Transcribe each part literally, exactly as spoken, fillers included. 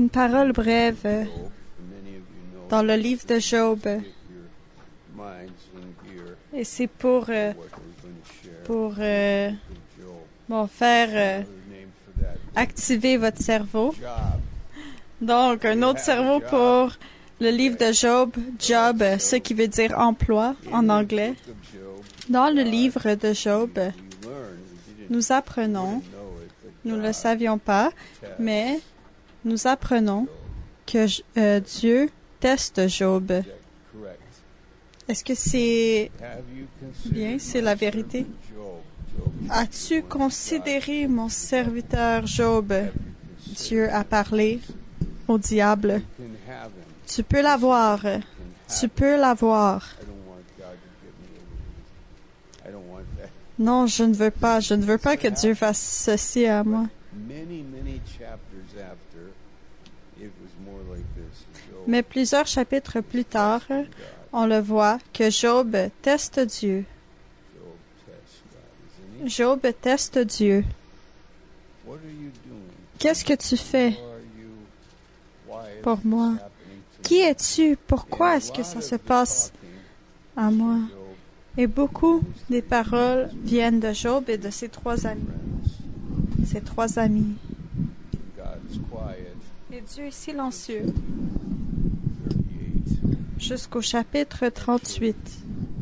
parole brève dans le livre de Job. Et c'est pour, euh, pour euh, bon, faire euh, activer votre cerveau. Donc, un autre cerveau pour le livre de Job, Job, ce qui veut dire emploi en anglais. Dans le livre de Job, nous apprenons, nous ne le savions pas, mais nous apprenons que euh, Dieu teste Job. Est-ce que c'est bien, c'est la vérité? As-tu considéré mon serviteur Job? Dieu a parlé au diable. Tu peux l'avoir. Tu peux l'avoir. Non, je ne veux pas. Je ne veux pas que Dieu fasse ceci à moi. Mais plusieurs chapitres plus tard, on le voit que Job teste Dieu. Job teste Dieu. Qu'est-ce que tu fais pour moi? Qui es-tu? Pourquoi est-ce que ça se passe à moi? Et beaucoup des paroles viennent de Job et de ses trois amis. Ses trois amis. Et Dieu est silencieux. Jusqu'au chapitre trente-huit.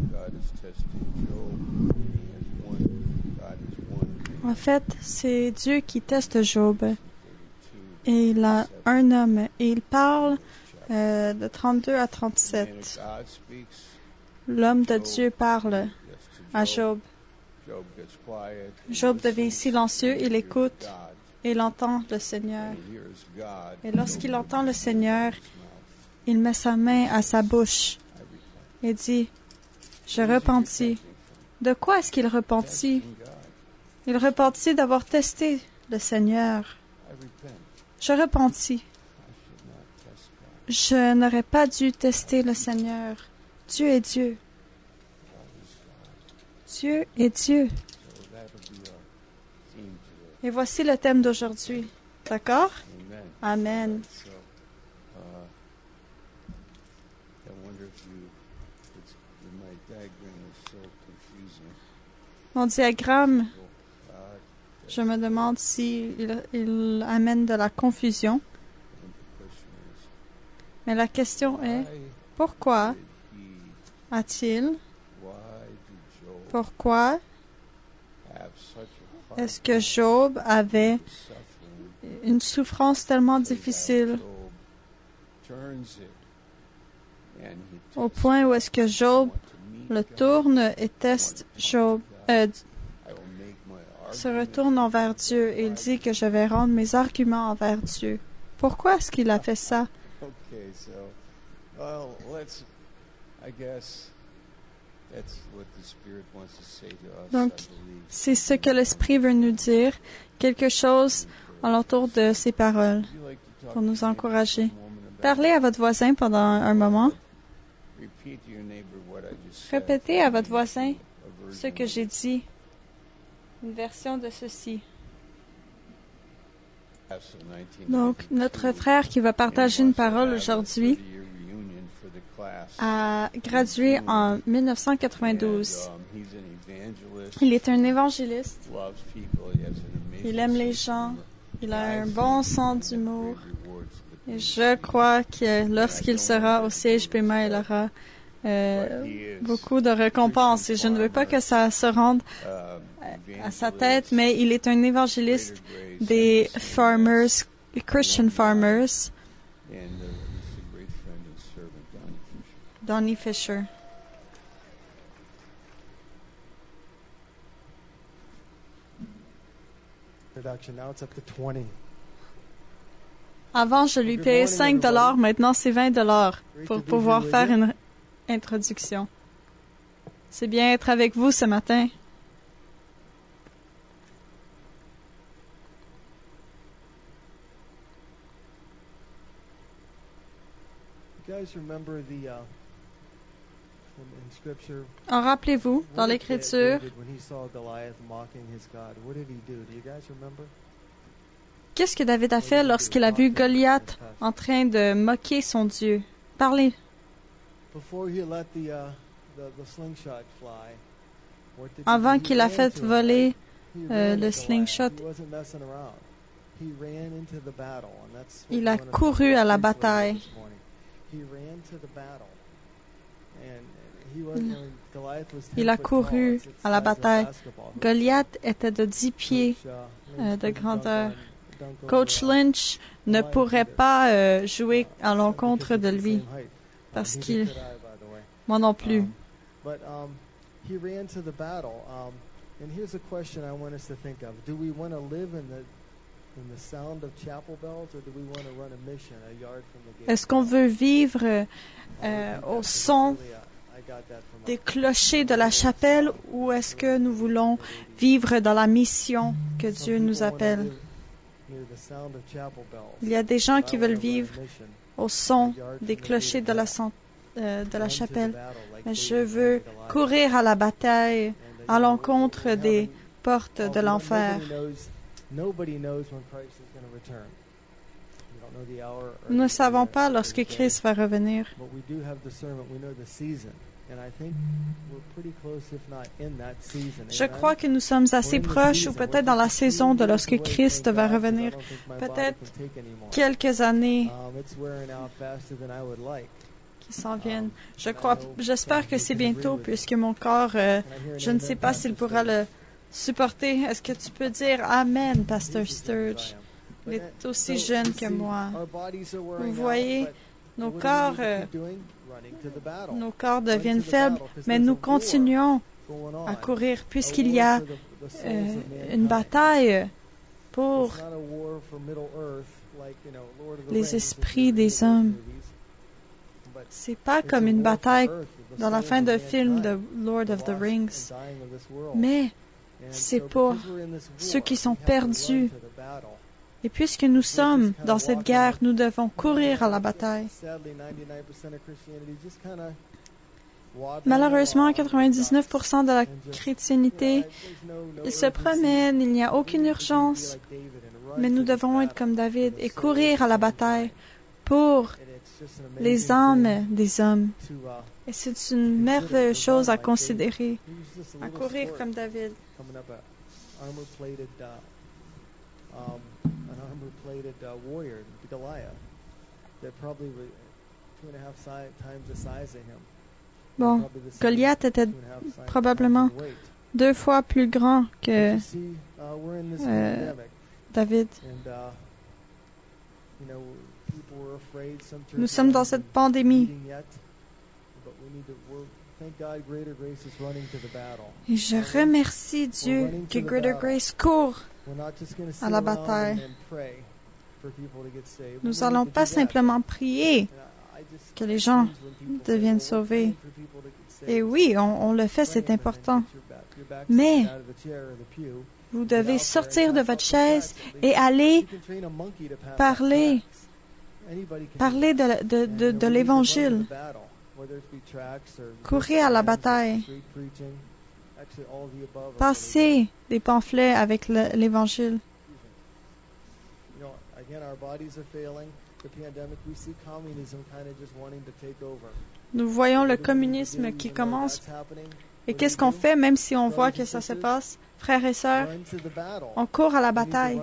En fait, c'est Dieu qui teste Job. Et il a un homme. Et il parle euh, de trente-deux à trente-sept. L'homme de Dieu parle à Job. Job devient silencieux, il écoute et il entend le Seigneur. Et lorsqu'il entend le Seigneur, il met sa main à sa bouche et dit, « Je repentis. » De quoi est-ce qu'il repentit? Il repentit d'avoir testé le Seigneur. Je repentis. Je n'aurais pas dû tester le Seigneur. Dieu est Dieu. Dieu est Dieu. Et voici le thème d'aujourd'hui. D'accord? Amen. Mon diagramme, je me demande si il, il amène de la confusion. Mais la question est, pourquoi a-t-il, pourquoi est-ce que Job avait une souffrance tellement difficile au point où est-ce que Job le tourne et teste Job, euh, se retourne envers Dieu et il dit que je vais rendre mes arguments envers Dieu. Pourquoi est-ce qu'il a fait ça? Donc, c'est ce que l'Esprit veut nous dire, quelque chose alentour de ces paroles, pour nous encourager. Parlez à votre voisin pendant un moment. Répétez à votre voisin ce que j'ai dit, une version de ceci. Donc, notre frère qui va partager une parole aujourd'hui a gradué en mille neuf cent quatre-vingt-douze. Il est un évangéliste. Il aime les gens. Il a un bon sens d'humour. Et je crois que lorsqu'il sera au C H P M A, il aura euh, beaucoup de récompenses. Et je ne veux pas que ça se rende à sa tête, mais il est un évangéliste des farmers, Christian farmers. Donnie Fisher. Avant, je lui payais cinq dollars, maintenant c'est vingt dollars pour pouvoir faire une introduction. C'est bien être avec vous ce matin. En rappelez-vous, dans l'Écriture, qu'est-ce que David a fait lorsqu'il a vu Goliath en train de moquer son Dieu. Parlez. Avant qu'il a fait voler euh, le slingshot, il a couru à la bataille. Il a couru à la bataille. Goliath était de dix pieds euh, de grandeur. Coach Lynch ne pourrait pas euh, jouer à l'encontre de lui parce qu'il... Moi non plus. Est-ce qu'on veut vivre euh, au son des clochers de la chapelle ou est-ce que nous voulons vivre dans la mission que Dieu nous appelle? Il y a des gens qui veulent vivre au son des clochers de la, euh, de la chapelle. Mais je veux courir à la bataille à l'encontre des portes de l'enfer. Nous ne savons pas lorsque Christ va revenir. Je crois que nous sommes assez proches ou peut-être dans la saison de lorsque Christ va revenir. Peut-être quelques années qui s'en viennent. Je crois, j'espère que c'est bientôt puisque mon corps, euh, je ne sais pas s'il pourra le supporter. Est-ce que tu peux dire Amen, Pasteur Sturge? Il est aussi jeune que moi. Vous voyez, nos corps, euh, nos corps deviennent faibles, mais nous continuons à courir puisqu'il y a euh, une bataille pour les esprits des hommes. C'est pas comme une bataille dans la fin d'un film de Lord of the Rings, mais c'est pour ceux qui sont perdus. Et puisque nous sommes dans cette guerre, nous devons courir à la bataille. Malheureusement, quatre-vingt-dix-neuf pour cent de la chrétienté, ils se promènent, il n'y a aucune urgence, mais nous devons être comme David et courir à la bataille pour les âmes des hommes. Et c'est une merveilleuse chose à considérer, à courir comme David. An armor-plated uh, warrior, Goliath, that probably was two and a half si- times the size of him. Bon, Goliath était probablement deux fois plus grand que euh, David. Nous sommes dans cette pandémie. Et je remercie Dieu que Greater Grace court à la bataille. Nous n'allons pas simplement prier que les gens deviennent sauvés. Et oui, on, on le fait, c'est important. Mais vous devez sortir de votre chaise et aller parler, parler de, de, de, de l'Évangile. Courir à la bataille. Passer des pamphlets avec le, l'Évangile. Nous voyons le communisme qui commence. Et qu'est-ce qu'on fait, même si on voit que ça se passe? Frères et sœurs, on court à la bataille.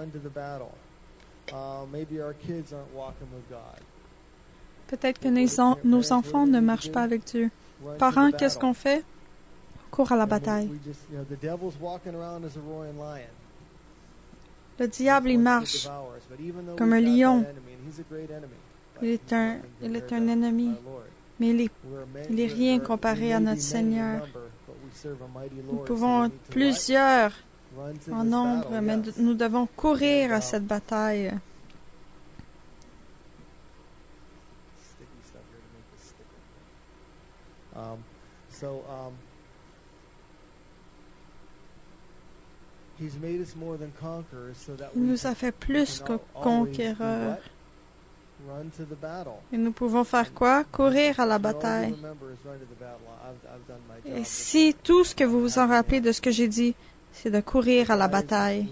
Peut-être que nos, en, nos enfants ne marchent pas avec Dieu. Parents, qu'est-ce qu'on fait? On court à la bataille. Le diable, il marche comme un lion. Il est un, il est un ennemi, mais il est, il est rien comparé à notre Seigneur. Nous pouvons être plusieurs en nombre, mais nous devons courir à cette bataille. Um, so, um, he's made us more than conquerors, so that Il nous a fait plus que conquéreurs. Et nous pouvons faire quoi? Courir à la bataille. Et si tout ce que vous vous en rappelez de ce que j'ai dit, c'est de courir à la bataille.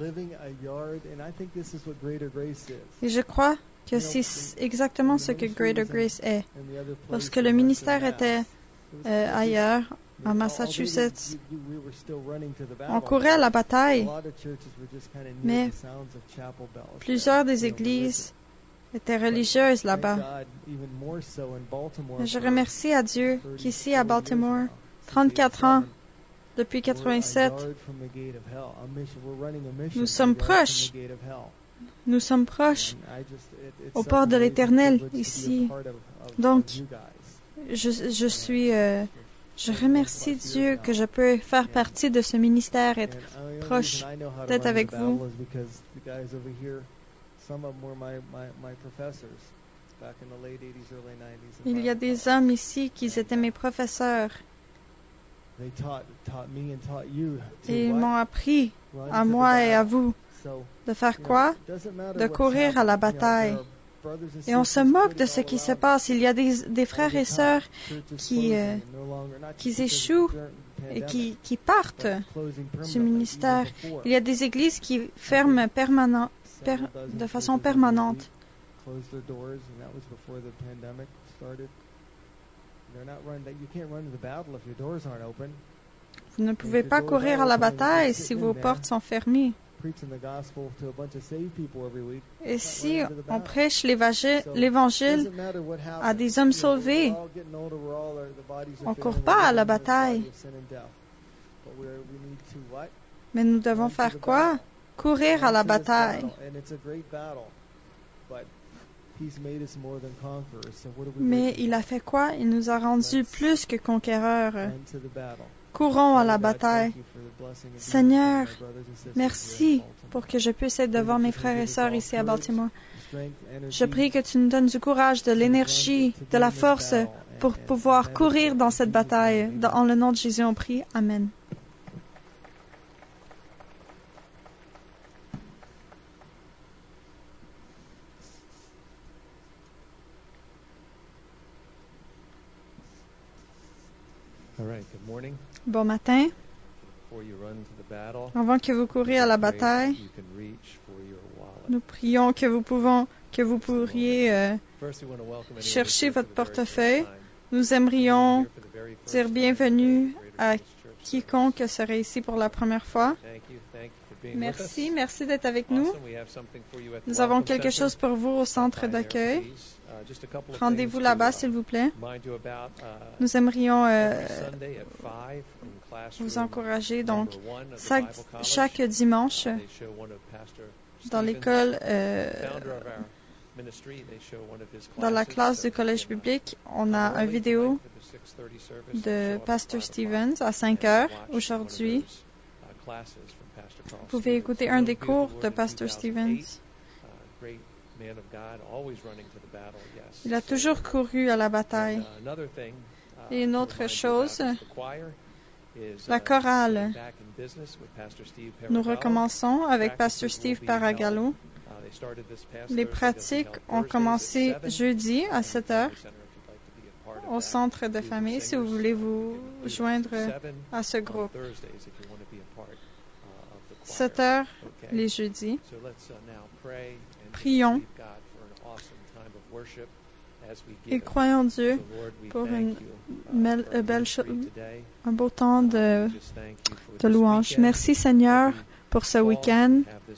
Et je crois que c'est exactement ce que Greater Grace est. Lorsque le ministère était euh, ailleurs, à Massachusetts, on courait à la bataille, mais plusieurs des églises étaient religieuses là-bas. Je remercie à Dieu qu'ici à Baltimore, trente-quatre ans, depuis quatre-vingt-sept, nous sommes proches. Nous sommes proches au port de l'Éternel ici. Donc, je, je suis... Euh, je remercie Dieu que je peux faire partie de ce ministère, être proche, d'être avec vous. Il y a des hommes ici qui étaient mes professeurs. Et ils m'ont appris, à moi et à vous, de faire quoi? De courir à la bataille. Et on se moque de ce qui se passe. Il y a des, des frères et sœurs qui, euh, qui échouent et qui, qui partent du ministère. Il y a des églises qui ferment permanent, per, de façon permanente. Vous ne pouvez pas courir à la bataille si vos portes sont fermées. Et si on prêche l'Évangile à des hommes sauvés, on ne court pas à la bataille. Mais nous devons faire quoi? Courir à la bataille. Mais il a fait quoi? Il nous a rendus plus que conquéreurs. Courons à la bataille. Seigneur, merci pour que je puisse être devant mes frères et sœurs ici à Baltimore. Je prie que tu nous donnes du courage, de l'énergie, de la force pour pouvoir courir dans cette bataille. Dans le nom de Jésus, on prie. Amen. Bon matin. Avant que vous couriez à la bataille, nous prions que vous, pouvons, que vous pourriez euh, chercher votre portefeuille. Nous aimerions dire bienvenue à quiconque serait ici pour la première fois. Merci, merci d'être avec nous. Nous avons quelque chose pour vous au centre d'accueil. Rendez-vous là-bas, s'il vous plaît. Nous aimerions euh, vous encourager. Donc, chaque, chaque dimanche, dans l'école, euh, dans la classe du collège biblique, on a une vidéo de Pasteur Stevens à cinq heures aujourd'hui. Vous pouvez écouter un des cours de Pasteur Stevens. Il a toujours couru à la bataille. Et une autre chose, la chorale. Nous recommençons avec Pasteur Steve Paragallo. Les pratiques ont commencé jeudi à sept heures au centre de famille, si vous voulez vous joindre à ce groupe. sept heures les jeudis. Prions et croyons Dieu pour une belle, belle un beau temps de, de louange. Merci Seigneur pour ce week-end.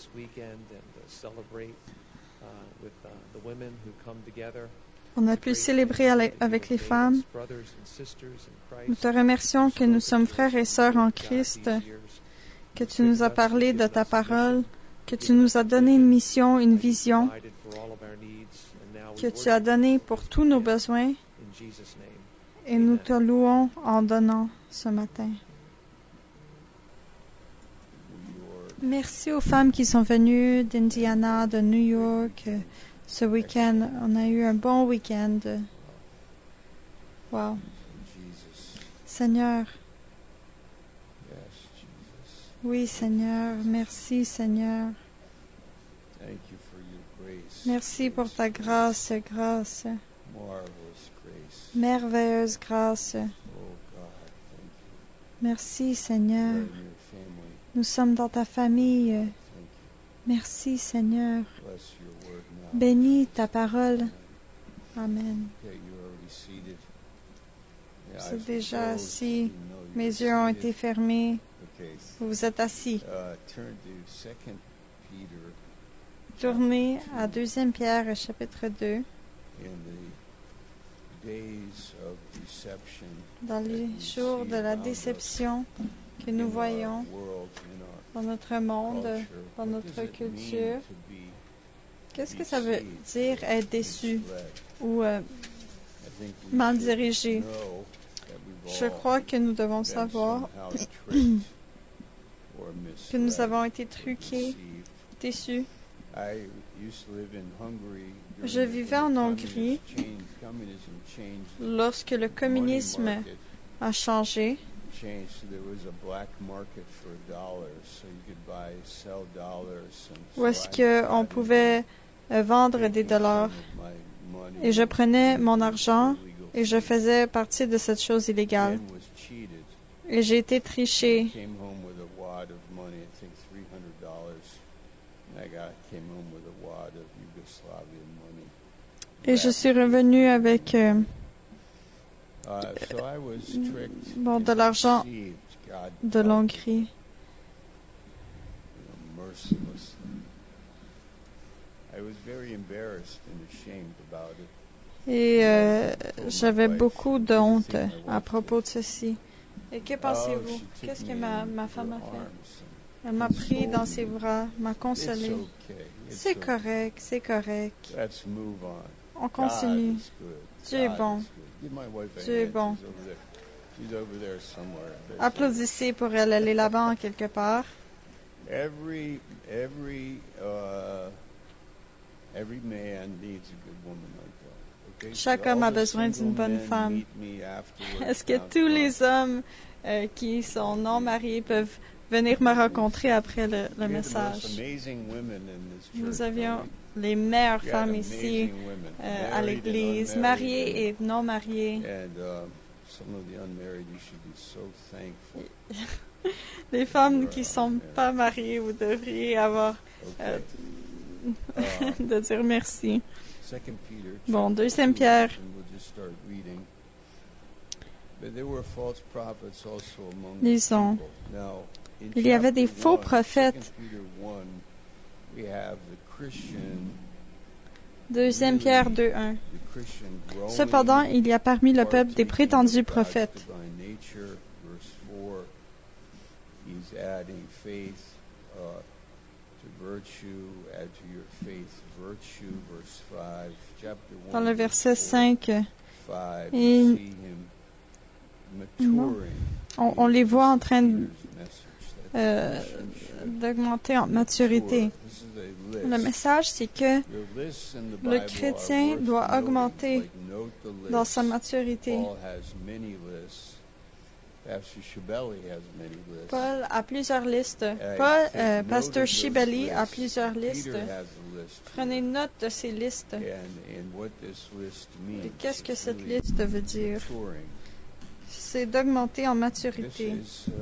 On a pu célébrer avec les femmes. Nous te remercions que nous sommes frères et sœurs en Christ, que tu nous as parlé de ta parole, que tu nous as donné une mission, une vision, que tu as donné pour tous nos besoins, et nous te louons en donnant ce matin. Merci aux femmes qui sont venues d'Indiana, de New York, ce week-end. On a eu un bon week-end. Wow. Seigneur. Oui, Seigneur. Merci, Seigneur. Merci pour ta grâce, grâce. Merveilleuse grâce. Merci, Seigneur. Nous sommes dans ta famille. Merci, Seigneur. Bénis ta parole. Amen. Vous êtes déjà assis. Mes yeux ont été fermés. Vous êtes assis. Tournez à deuxième Pierre, chapitre deux. Dans les jours de la déception que nous voyons dans notre monde, dans notre culture, qu'est-ce que ça veut dire être déçu ou euh, mal dirigé? Je crois que nous devons savoir que nous avons été truqués, déçus. Je vivais en Hongrie lorsque le communisme a changé. Où est-ce qu'on pouvait euh, vendre des dollars. Et je prenais mon argent et je faisais partie de cette chose illégale. Et j'ai été triché. Et je suis revenu avec euh, bon, de l'argent de l'Hongrie. Et euh, j'avais beaucoup de honte à propos de ceci. Et que pensez-vous? Qu'est-ce que ma, ma femme a fait? Elle m'a pris dans ses bras, m'a consolé. C'est correct, c'est correct. On continue. Dieu est bon. Dieu est bon. Applaudissez pour elle. Elle est là-bas en quelque part. Chaque homme a besoin d'une bonne femme. Est-ce que tous les hommes euh, qui sont non mariés peuvent venir me rencontrer après le, le message? Nous avions les meilleures femmes ici euh, à l'église, mariées et non mariées. Les femmes qui ne sont pas mariées, vous devriez avoir euh, de dire merci. Bon, deuxième Pierre. Lisons. Il y avait des faux prophètes. Deuxième Pierre deux, un. Cependant, il y a parmi le peuple des prétendus prophètes. Dans le verset cinq, et non, on, on les voit en train de, euh, d'augmenter en maturité. Le message, c'est que le chrétien doit augmenter dans sa maturité. Paul a plusieurs listes. Paul, euh, Pasteur Shibeli a plusieurs listes. Prenez note de ces listes. Et qu'est-ce que cette liste veut dire? C'est d'augmenter en maturité.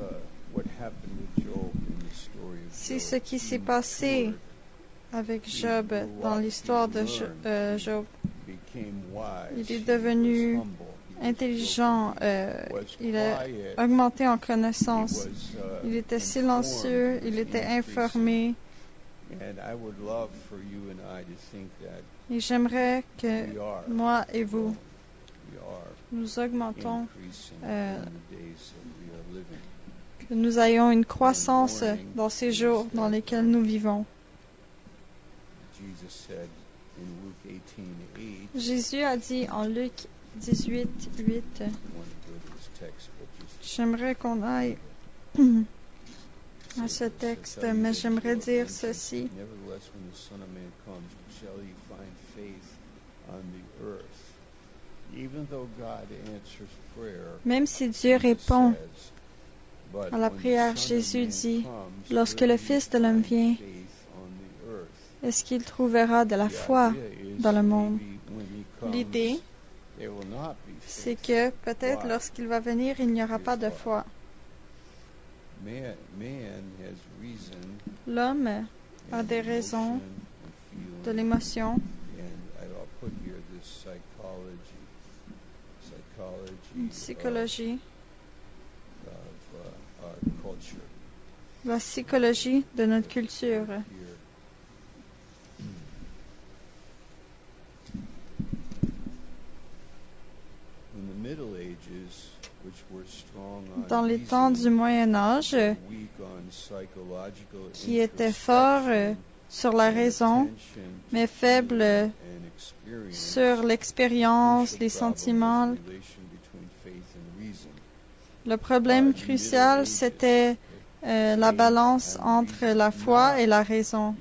C'est ce qui s'est passé avec Job dans l'histoire de euh, Job. Il est devenu intelligent, euh, il a augmenté en connaissance. Il était silencieux, il était informé. Et j'aimerais que moi et vous, nous augmentons, euh, que nous ayons une croissance dans ces jours dans lesquels nous vivons. Jésus a dit en Luc dix-huit, huit, j'aimerais qu'on aille à ce texte, mais j'aimerais dire ceci. Même si Dieu répond à la prière, Jésus dit, lorsque le Fils de l'homme vient, est-ce qu'il trouvera de la foi dans le monde? L'idée, c'est que peut-être lorsqu'il va venir, il n'y aura pas de foi. L'homme a des raisons, de l'émotion. Une psychologie. La psychologie de notre culture. Dans les temps du Moyen Âge, qui étaient forts sur la raison, mais faibles sur l'expérience, les sentiments. Le problème crucial, c'était euh, la balance entre la foi et la raison.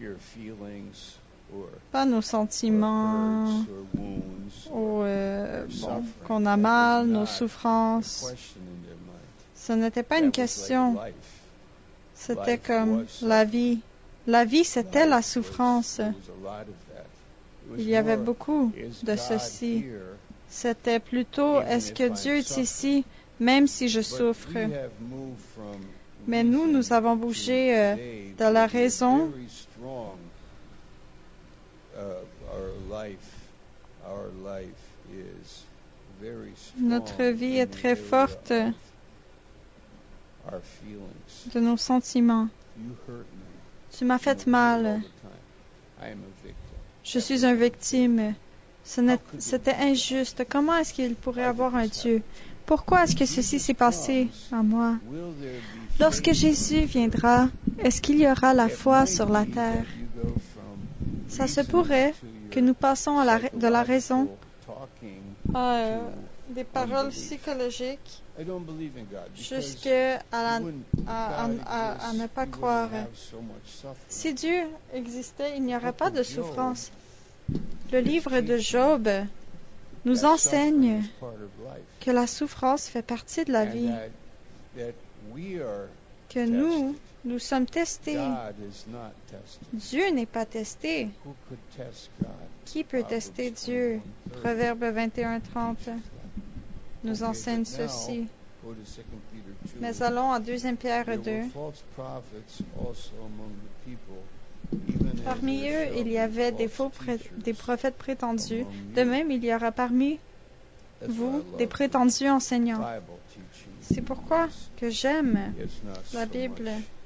Pas nos sentiments, ou euh, bon, qu'on a mal, nos souffrances. Ce n'était pas une question. C'était comme la vie. La vie, c'était la souffrance. Il y avait beaucoup de ceci. C'était plutôt, est-ce que Dieu est ici, même si je souffre? Mais nous, nous avons bougé euh, de la raison. Notre vie est très forte de nos sentiments. Tu m'as fait mal. Je suis une victime. C'était injuste. Comment est-ce qu'il pourrait avoir un Dieu? Pourquoi est-ce que ceci s'est passé à moi? Lorsque Jésus viendra, est-ce qu'il y aura la foi sur la terre? Ça se pourrait que nous passons à la, de la raison à euh, des paroles psychologiques jusqu'à à, à, à, à ne pas croire. Si Dieu existait, il n'y aurait pas de souffrance. Le livre de Job nous enseigne que la souffrance fait partie de la vie, que nous, nous sommes testés. Dieu n'est pas testé. Qui peut tester Dieu? Proverbe vingt et un, trente nous enseigne ceci. Mais allons à deuxième Pierre deux. Parmi eux, il y avait des faux pré- des prophètes prétendus. De même, il y aura parmi vous des prétendus enseignants. C'est pourquoi que j'aime la Bible.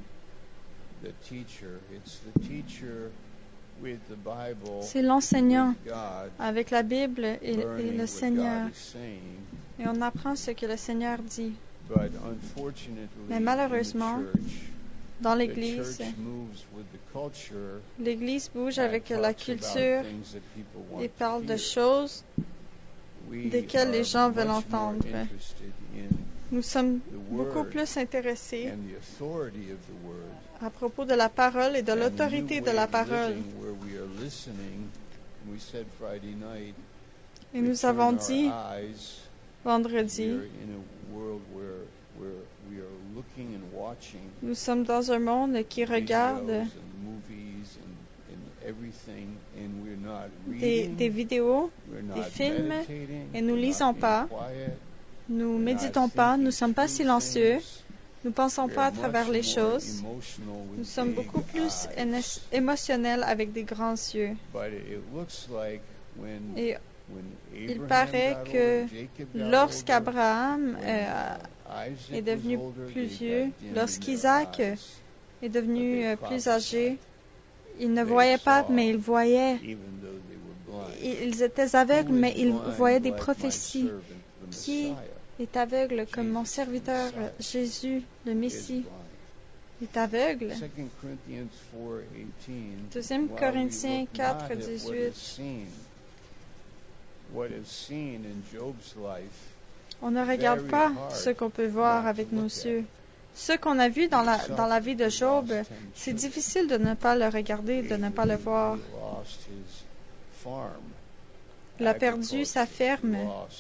C'est l'enseignant avec la Bible et, et le Seigneur. Et on apprend ce que le Seigneur dit. Mais malheureusement, dans l'Église, l'Église bouge avec la culture et parle de choses desquelles les gens veulent entendre. Nous sommes beaucoup plus intéressés à propos de la parole et de l'autorité de la parole. Et nous avons dit vendredi, nous sommes dans un monde qui regarde des, des vidéos, des films, et nous ne lisons pas, nous méditons pas, nous ne sommes pas silencieux, nous ne pensons pas à travers les choses. Nous sommes beaucoup plus émotionnels avec des grands yeux. Et il paraît que lorsqu'Abraham euh, est devenu plus vieux, lorsqu'Isaac est devenu euh, plus âgé, ils ne voyaient pas, mais ils voyaient. Ils étaient aveugles, mais ils voyaient des prophéties. Qui est aveugle comme mon serviteur Jésus, le Messie, est aveugle? deuxième Corinthiens quatre, dix-huit. On ne regarde pas ce qu'on peut voir avec nos yeux. Ce qu'on a vu dans la, dans la vie de Job, c'est difficile de ne pas le regarder, de ne pas le voir. Il a perdu sa ferme.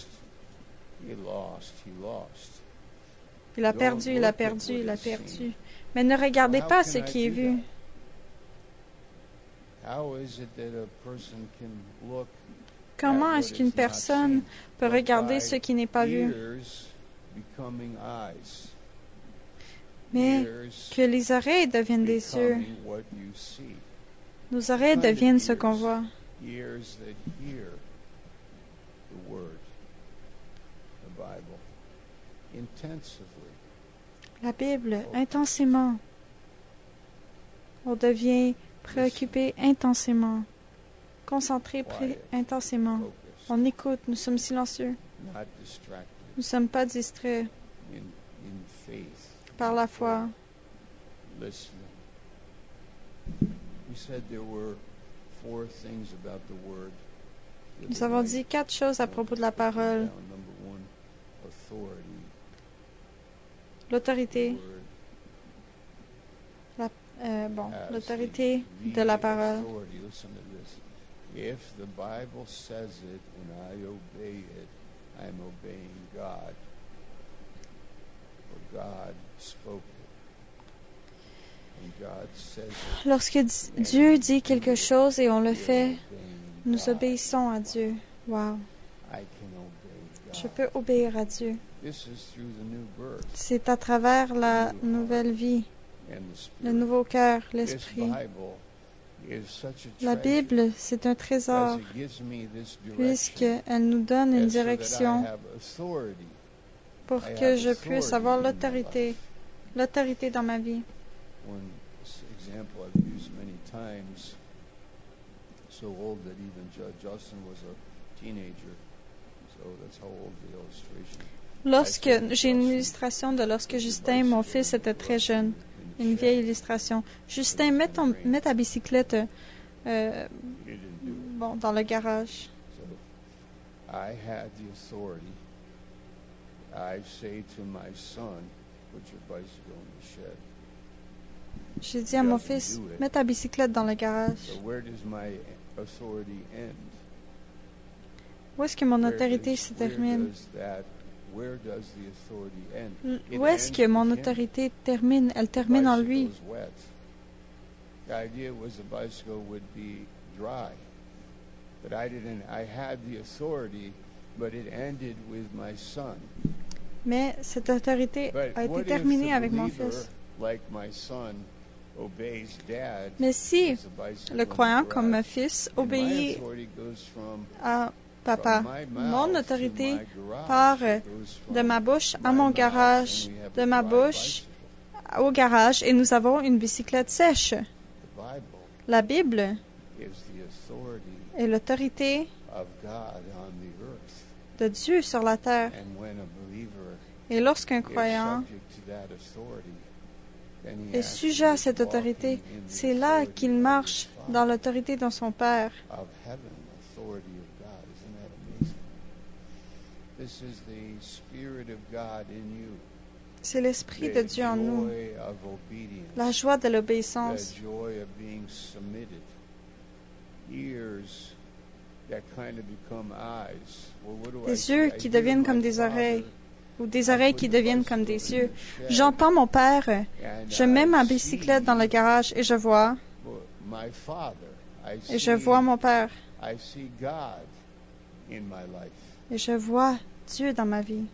Il a perdu, il a perdu, il a perdu. Mais ne regardez pas ce qui est vu. Comment est-ce qu'une personne peut regarder ce qui n'est pas vu? mais que les oreilles deviennent des yeux. Nos oreilles deviennent ce qu'on voit. La Bible, intensément. On devient préoccupé intensément, concentré pré- intensément. On écoute, nous sommes silencieux. Nous ne sommes pas distraits par la foi. Nous avons dit quatre choses à propos de la parole. L'autorité. La, euh, bon, l'autorité de la parole. If the Bible says it and I obey it, I'm obeying God. For God spoke it. And God says it. Lorsque Dieu dit quelque chose et on le fait, nous obéissons à Dieu. Wow. Je peux obéir à Dieu. C'est à travers la nouvelle vie, le nouveau cœur, l'esprit. La Bible, c'est un trésor, puisqu'elle nous donne une direction pour que je puisse avoir l'autorité, l'autorité dans ma vie. Lorsque j'ai une illustration de lorsque Justin, mon fils, était très jeune. Une vieille illustration. Justin, mets, ton, mets ta bicyclette euh, bon, dans le garage. J'ai dit à mon fils, mets ta bicyclette dans le garage. Où est-ce que mon autorité se termine? Où est-ce que mon autorité termine? Elle termine en lui. Mais cette autorité a été terminée avec mon fils. Mais si le croyant comme mon fils obéit à Papa, mon autorité part de ma bouche à mon garage, de ma bouche au garage, et nous avons une bicyclette sèche. La Bible est l'autorité de Dieu sur la terre. Et lorsqu'un croyant est sujet à cette autorité, c'est là qu'il marche dans l'autorité de son Père. C'est l'Esprit de Dieu en nous, la joie de l'obéissance, des yeux qui deviennent comme des oreilles, ou des oreilles qui deviennent comme des yeux. J'entends mon Père, je mets ma bicyclette dans le garage et je vois, et je vois mon Père. Et je vois Dieu dans ma vie.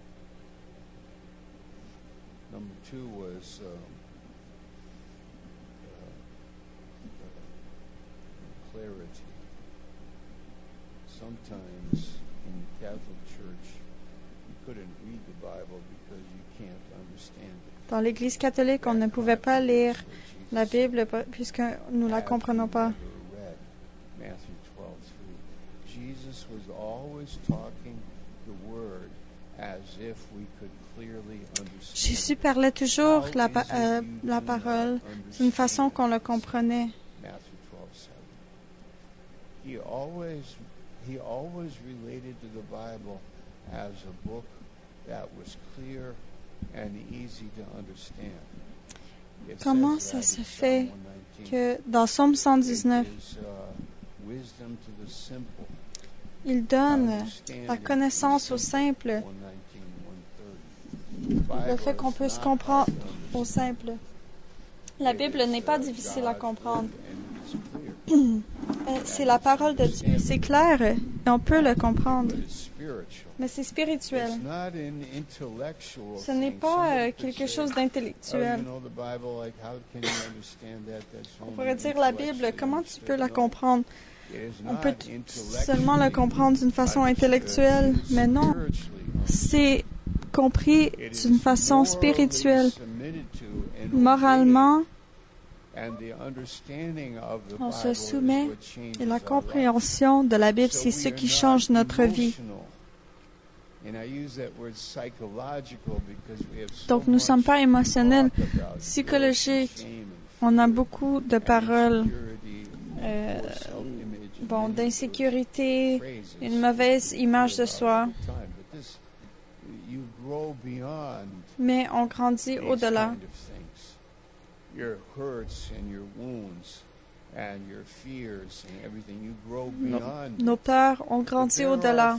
Dans l'Église catholique, on ne pouvait pas lire la Bible puisque nous ne la comprenons pas. Jésus parlait toujours la, euh, la parole d'une façon qu'on le comprenait. Comment ça se fait que dans Psaume cent dix-neuf, il donne la connaissance aux simples, le fait qu'on puisse comprendre aux simples. La Bible n'est pas difficile à comprendre. C'est la parole de Dieu. C'est clair et on peut le comprendre. Mais c'est spirituel. Ce n'est pas euh, quelque chose d'intellectuel. On pourrait dire la Bible, comment tu peux la comprendre? On peut seulement la comprendre d'une façon intellectuelle, mais non. C'est compris d'une façon spirituelle. Moralement, on se soumet et la compréhension de la Bible, c'est ce qui change notre vie. Donc, nous ne sommes pas émotionnels, psychologiques. On a beaucoup de paroles euh, bon, d'insécurité, une mauvaise image de soi. Mais on grandit au-delà. Nos, nos peurs ont grandi au-delà.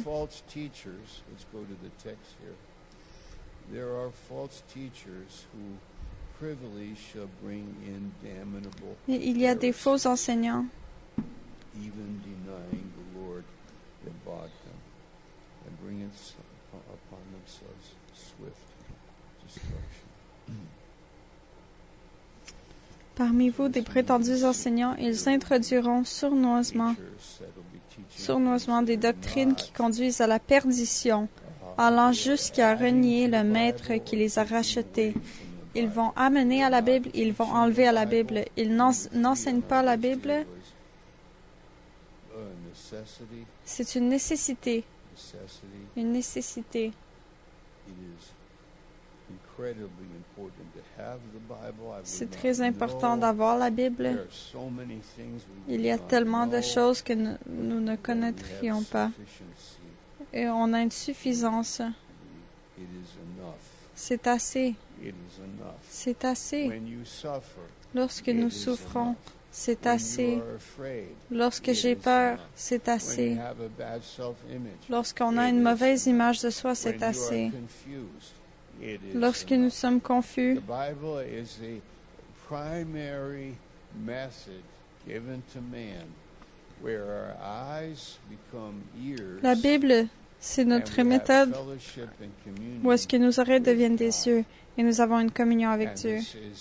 Et il y a des faux enseignants parmi vous, des prétendus enseignants, ils introduiront sournoisement, sournoisement des doctrines qui conduisent à la perdition, allant jusqu'à renier le maître qui les a rachetés. Ils vont amener à la Bible, ils vont enlever à la Bible. Ils n'enseignent pas la Bible. C'est une nécessité. Une nécessité. C'est très important d'avoir la Bible. Il y a tellement de choses que nous, nous ne connaîtrions pas. Et on a une suffisance. C'est assez. C'est assez. Lorsque nous souffrons, c'est assez. Lorsque j'ai peur, c'est assez. Lorsqu'on a une mauvaise image de soi, c'est assez. Lorsque nous sommes confus, la Bible, c'est notre méthode où est-ce que nos oreilles deviennent des yeux et nous avons une communion avec Dieu.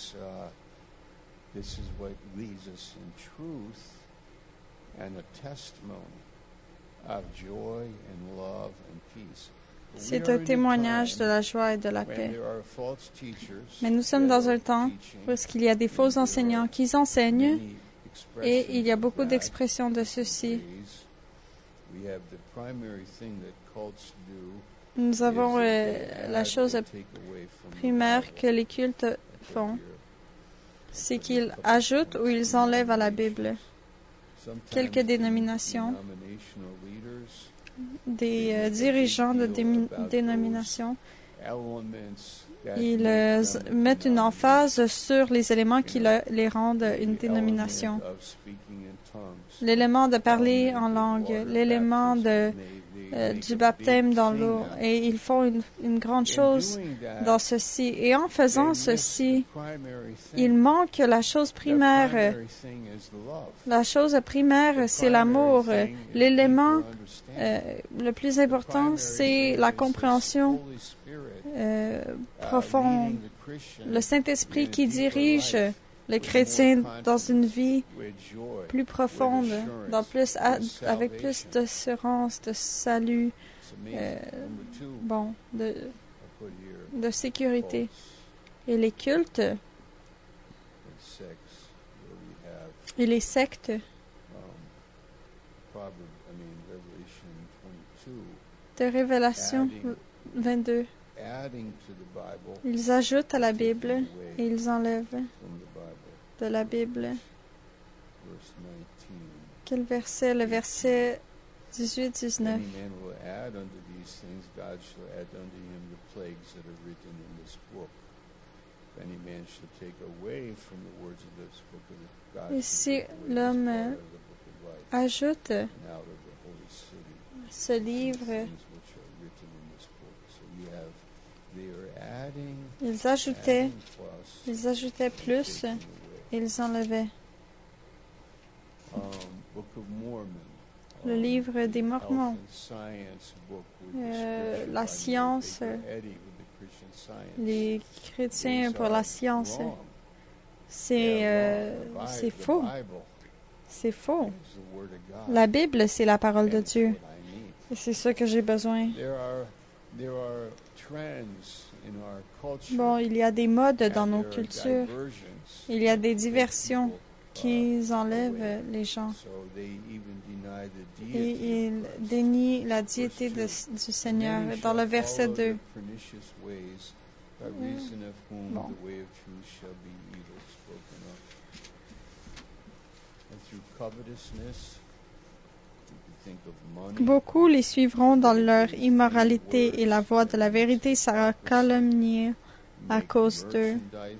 C'est un témoignage de la joie et de la paix. Mais nous sommes dans un temps où il y a des faux enseignants qui enseignent et il y a beaucoup d'expressions de ceci. Nous avons euh, la chose primaire que les cultes font, c'est qu'ils ajoutent ou ils enlèvent à la Bible. Quelques dénominations, des euh, dirigeants de dé dénominations, ils euh, mettent une emphase sur les éléments qui le, les rendent une dénomination. L'élément de parler en langue, l'élément de Euh, du baptême dans l'eau. Et ils font une, une grande chose dans ceci. Et en faisant ceci, il manque la chose primaire. La chose primaire, c'est l'amour. L'élément euh, le plus important, c'est la compréhension euh, profonde. Le Saint-Esprit qui dirige le chrétien dans une vie plus profonde, dans plus, avec plus d'assurance, de salut, euh, bon, de, de sécurité. Et les cultes et les sectes de Révélation vingt-deux, ils ajoutent à la Bible et ils enlèvent de la Bible. Quel verset? Le verset dix-huit dix-neuf. Et si l'homme ajoute ce livre, ils ajoutaient, ils ajoutaient plus, ils enlevaient. le livre des Mormons, euh, la science, les chrétiens pour la science. C'est euh, c'est faux. C'est faux. La Bible, c'est la parole de Dieu. Et c'est ça que j'ai besoin. Bon, il y a des modes dans nos cultures. Il y a des diversions qui enlèvent les gens. Et ils dénient la diété de, du Seigneur. Dans le verset deux. Bon. Beaucoup les suivront dans leur immoralité et la voie de la vérité sera calomniée à cause d'eux.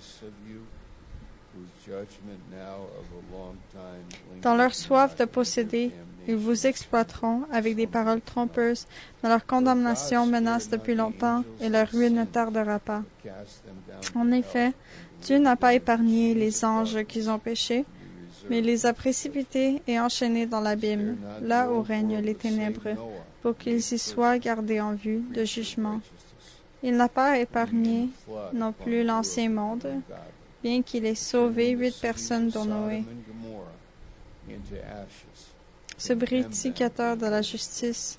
Dans leur soif de posséder, ils vous exploiteront avec des paroles trompeuses, mais leur condamnation menace depuis longtemps et leur ruine ne tardera pas. En effet, Dieu n'a pas épargné les anges qui ont péché, mais les a précipités et enchaînés dans l'abîme, là où règnent les ténèbres, pour qu'ils y soient gardés en vue de jugement. Il n'a pas épargné non plus l'ancien monde, bien qu'il ait sauvé huit personnes dont Noé. Ce prédicateur de la justice.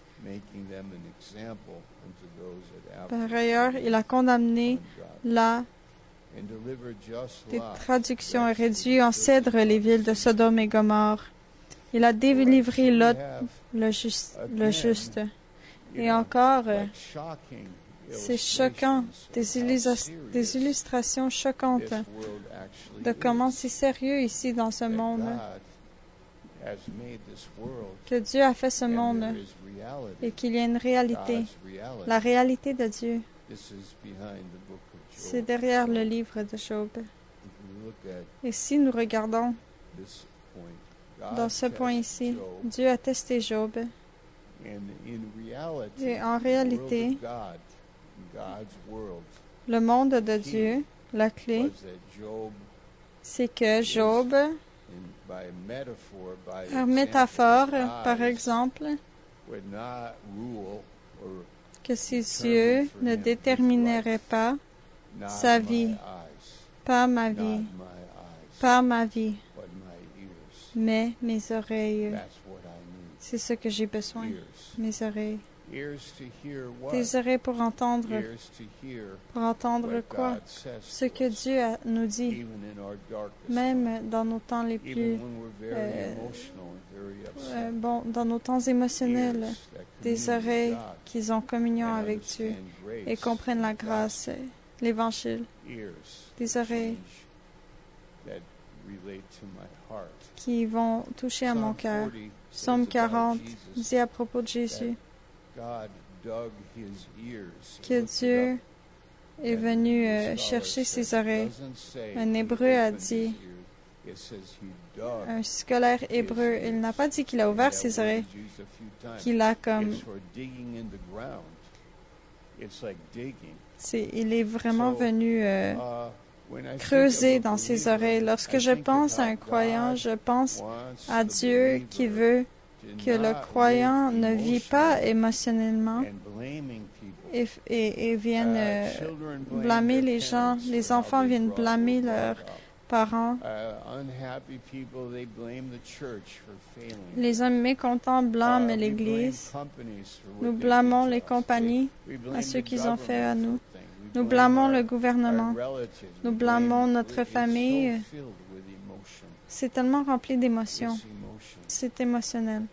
Par ailleurs, il a condamné la des traductions et réduit en cèdre les villes de Sodome et Gomorrhe. Il a délivré Lot, le juste. Le juste. Et encore, c'est choquant, des, illus- des illustrations choquantes de comment c'est sérieux ici dans ce monde, que Dieu a fait ce monde et qu'il y a une réalité, la réalité de Dieu. C'est derrière le livre de Job. Et si nous regardons dans ce point ici, Dieu a testé Job. Et en réalité, le monde de Dieu, la clé, c'est que Job, par métaphore, par exemple, que ses yeux ne détermineraient pas sa vie, pas ma vie, pas ma vie, mais mes oreilles. C'est ce que j'ai besoin, mes oreilles. Tes oreilles pour entendre, pour entendre quoi? Ce que Dieu a, nous dit, même dans nos temps les plus, euh, euh, bon, dans nos temps émotionnels, des oreilles qui ont communion avec Dieu et comprennent la grâce, l'Évangile, des oreilles qui vont toucher à mon cœur. Psaume quarante dit à propos de Jésus que Dieu est venu euh, chercher ses oreilles. Un hébreu a dit, un scolaire hébreu, il n'a pas dit qu'il a ouvert ses oreilles, qu'il a comme... C'est, il est vraiment venu euh, creuser dans ses oreilles. Lorsque je pense à un croyant, je pense à Dieu qui veut que le croyant ne vit pas émotionnellement et, et, et vienne euh, blâmer les gens. Les enfants viennent blâmer leurs parents. Les hommes mécontents blâment l'Église. Nous blâmons les compagnies à ce qu'ils ont fait à nous. Nous blâmons le gouvernement. Nous blâmons notre famille. C'est tellement rempli d'émotions. C'est émotionnel.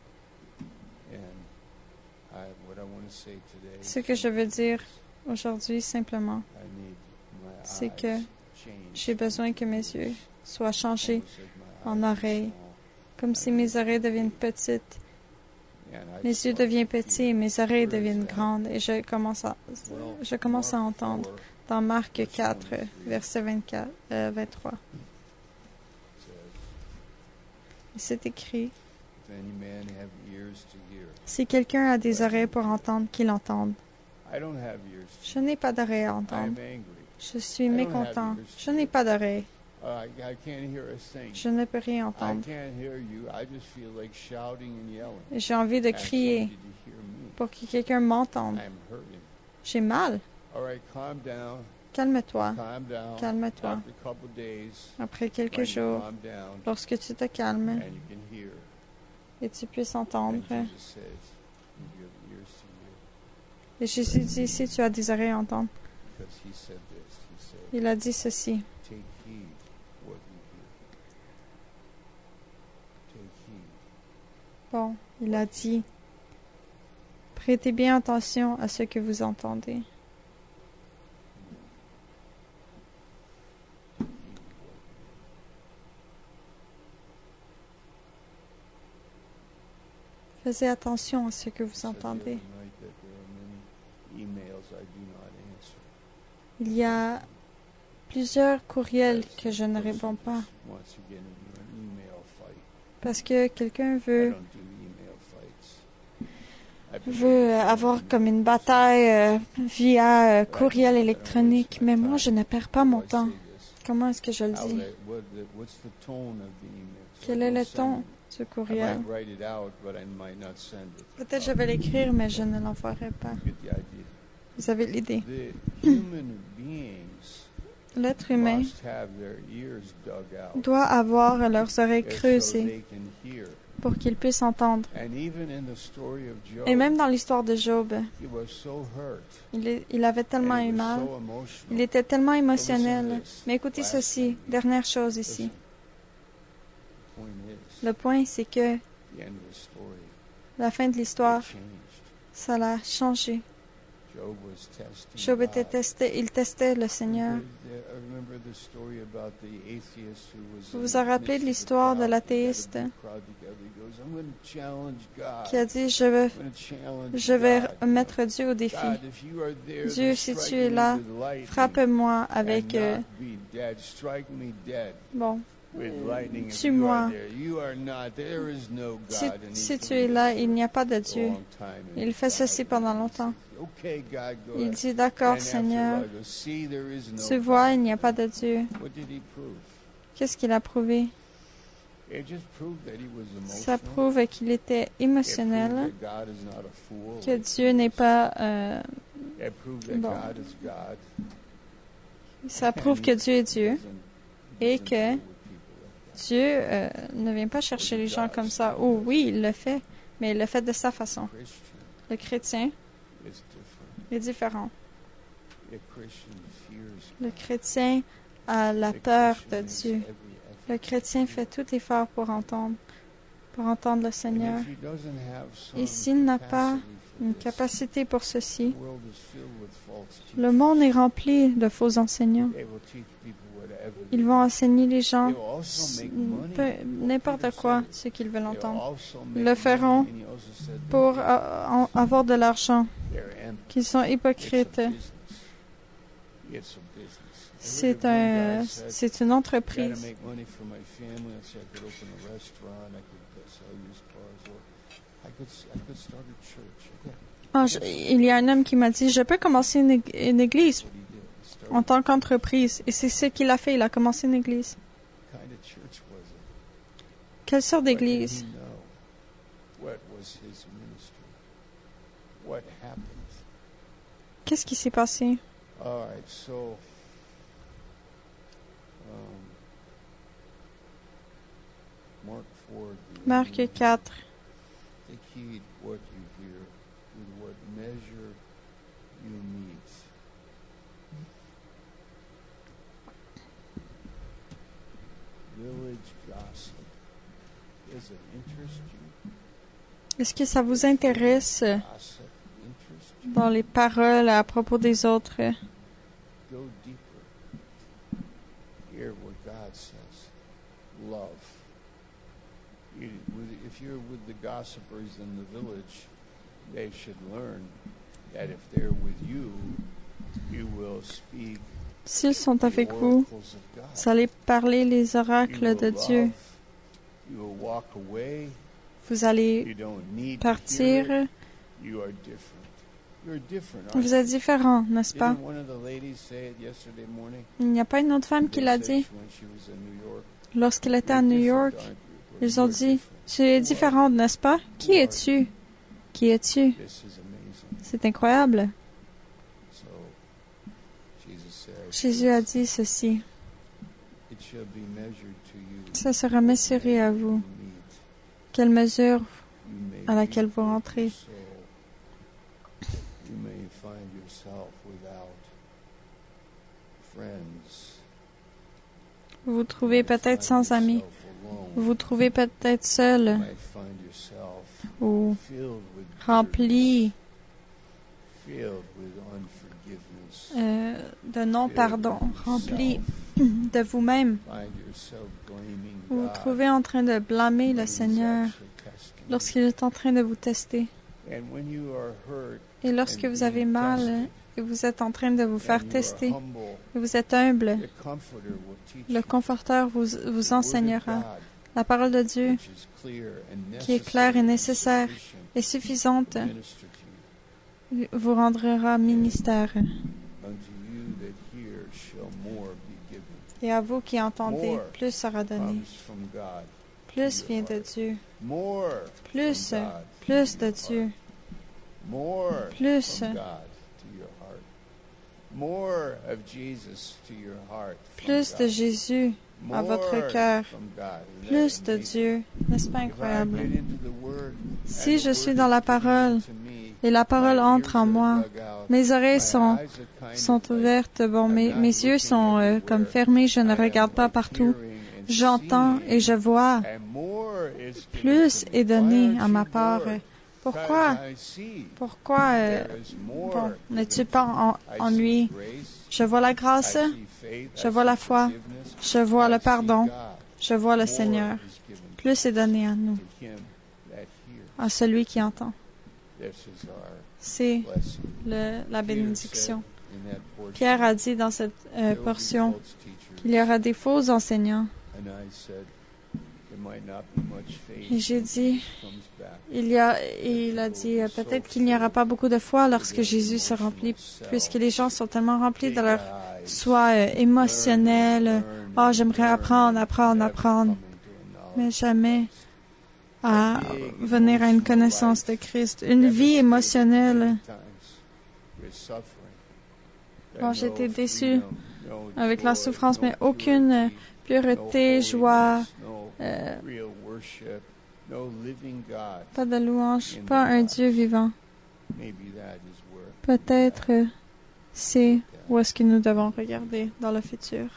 Ce que je veux dire aujourd'hui simplement, c'est que j'ai besoin que mes yeux soient changés en oreilles, comme si mes oreilles deviennent petites. Mes yeux deviennent petits et mes oreilles deviennent grandes et je commence à, je commence à entendre dans Marc quatre, verset vingt-quatre, euh, vingt-trois. C'est écrit, si quelqu'un a des oreilles pour entendre, qu'il entende. Je n'ai pas d'oreilles à entendre. Je suis mécontent. Je n'ai pas d'oreilles. Uh, I, I can't hear a thing. Je ne peux rien I entendre. can't hear you. I just feel like shouting and yelling. Et j'ai envie de And crier somebody to hear me. pour que quelqu'un m'entende. I'm hurting. J'ai mal. All right, calm down. Calme-toi. Calm down. Calme-toi. After a couple days, Après quelques when you jours, calm down lorsque tu te calmes and you can hear, et tu puisses and entendre. Jesus says, "You have ears to hear." Et Jésus dit, si tu as des oreilles à entendre, Because he said this. He said, il a dit ceci. "Take heed what you hear. Take heed." Bon, il a dit, prêtez bien attention à ce que vous entendez. Faites attention à ce que vous entendez. Il y a plusieurs courriels que je ne réponds pas parce que quelqu'un veut, veut avoir comme une bataille euh, via euh, courriel électronique. Mais moi, je ne perds pas mon temps. Comment est-ce que je le dis? Quel est le ton du courriel? Peut-être je vais l'écrire, mais je ne l'envoierai pas. Vous avez l'idée. L'être humain doit avoir leurs oreilles creusées pour qu'ils puissent entendre. Et même dans l'histoire de Job, il, est- il avait tellement eu mal, il était tellement émotionnel. Mais écoutez ceci, dernière chose ici. Le point, c'est que la fin de l'histoire, ça l'a changé. Job était testé, il testait le Seigneur. Vous vous en rappelez de l'histoire de l'athéiste qui a dit, je vais, je vais mettre Dieu au défi. Dieu, si tu es là, frappe-moi avec... euh, bon, tue-moi. Si, si tu es là, il n'y a pas de Dieu. Il fait ceci pendant longtemps. Il dit, d'accord, Seigneur, tu vois, il n'y a pas de Dieu. Qu'est-ce qu'il a prouvé? Ça prouve qu'il était émotionnel, que Dieu n'est pas... euh, bon. Ça prouve que Dieu est Dieu et que Dieu euh, ne vient pas chercher les gens comme ça. Oh oui, il le fait, mais il le fait de sa façon. Le chrétien est différent. Le chrétien a la peur de Dieu. Le chrétien fait tout effort pour entendre, pour entendre le Seigneur. Et s'il n'a pas une capacité pour ceci, le monde est rempli de faux enseignants. Ils vont enseigner les gens peu- n'importe quoi, ce qu'ils veulent entendre. Ils le feront pour euh, en- avoir de l'argent, qu'ils sont hypocrites. C'est un, c'est une entreprise. Ah, je- il y a un homme qui m'a dit, je peux commencer une, ég- une église en tant qu'entreprise. Et c'est ce qu'il a fait, il a commencé une église. Quelle sorte d'église? Qu'est-ce qui s'est passé? All right, so um, Mark four. Marc quatre. Take heed what you hear, with what measure you meet. Village gossip. Does it interest you? Est-ce que ça vous intéresse euh, Gossip interest you? dans les paroles à propos des autres? Go deeper. Hear what God says. Love. You, with, if you're with the gossipers in the village, they should learn that if they're with you, you will speak S'ils sont the avec vous, oracles of God. vous allez parler les You oracles will de Dieu. love, you will walk away. Vous You allez don't need to hear partir. it. You are different. Vous êtes différents, n'est-ce pas? Il n'y a pas une autre femme qui l'a dit. Lorsqu'elle était à New York, ils ont dit, tu es différente, n'est-ce pas? Qui es-tu? Qui es-tu? C'est incroyable. Jésus a dit ceci. Ça sera mesuré à vous. Quelle mesure à laquelle vous rentrez. Vous vous trouvez peut-être sans amis. Vous vous trouvez peut-être seul ou rempli euh, de non-pardon, rempli de vous-même. Vous vous trouvez en train de blâmer le Seigneur lorsqu'il est en train de vous tester. Et lorsque vous avez mal et vous êtes en train de vous faire tester, et vous êtes humble, le Conforteur vous, vous enseignera. La parole de Dieu, qui est claire et nécessaire et suffisante, vous rendra ministère. Et à vous qui entendez, plus sera donné. Plus vient de Dieu. Plus, plus de Dieu. Plus. Plus de Jésus à votre cœur. Plus de Dieu. N'est-ce pas incroyable? Si je suis dans la parole et la parole entre en moi, mes oreilles sont, sont ouvertes, bon, mes, mes yeux sont euh, comme fermés, je ne regarde pas partout. J'entends et je vois. Plus est donné à ma part. Pourquoi? Pourquoi euh, bon, n'es-tu pas en, en lui? Je vois la grâce, je vois la foi, je vois le pardon, je vois le Seigneur. Plus est donné à nous, à celui qui entend. C'est le, la bénédiction. Pierre a dit dans cette euh, portion qu'il y aura des faux enseignants. Et j'ai dit, il y a, il a dit, peut-être qu'il n'y aura pas beaucoup de foi lorsque Jésus se remplit, puisque les gens sont tellement remplis de leur soi euh, émotionnelle. Oh, j'aimerais apprendre, apprendre, apprendre, mais jamais à venir à une connaissance de Christ. Une vie émotionnelle. Bon, j'étais déçue avec la souffrance, mais aucune pureté, joie, euh, pas de louange, pas un Dieu vivant. Peut-être c'est où est-ce que nous devons regarder dans le futur.